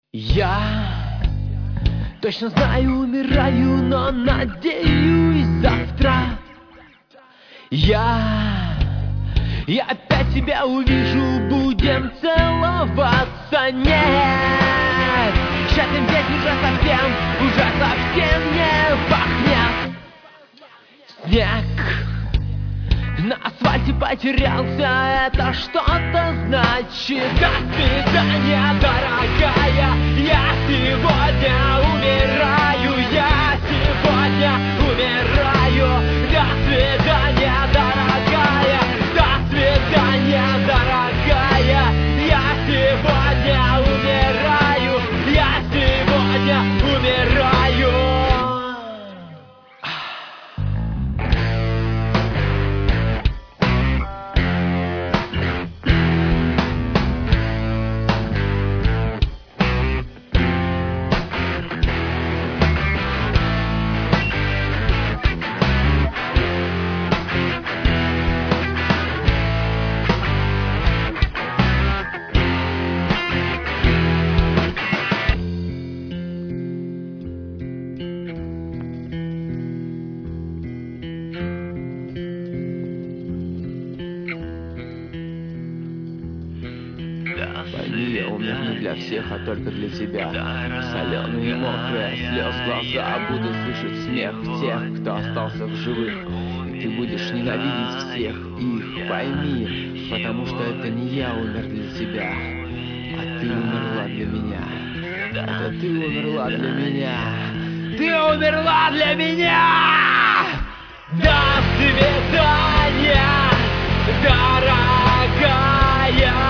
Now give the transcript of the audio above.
Я точно знаю, умираю, но надеюсь завтра Я опять тебя увижу, будем целоваться. Нет, счастьем здесь уже совсем не пахнет. Снег на асфальте потерялся, это что-то значит. До свидания, дорогая, я сегодня умираю, я сегодня умираю. До свидания, дорогая, до свидания, дорогая, я сегодня умираю, я сегодня умираю. Пойми, я умер не для всех, а только для тебя. Соленые и мокрые, слез глаза, буду слышать смех тех, кто остался в живых. Ты будешь ненавидеть всех их, пойми, потому что это не я умер для тебя, а ты умерла для меня. Это ты умерла для меня. Ты умерла для меня! До свидания, дорогая.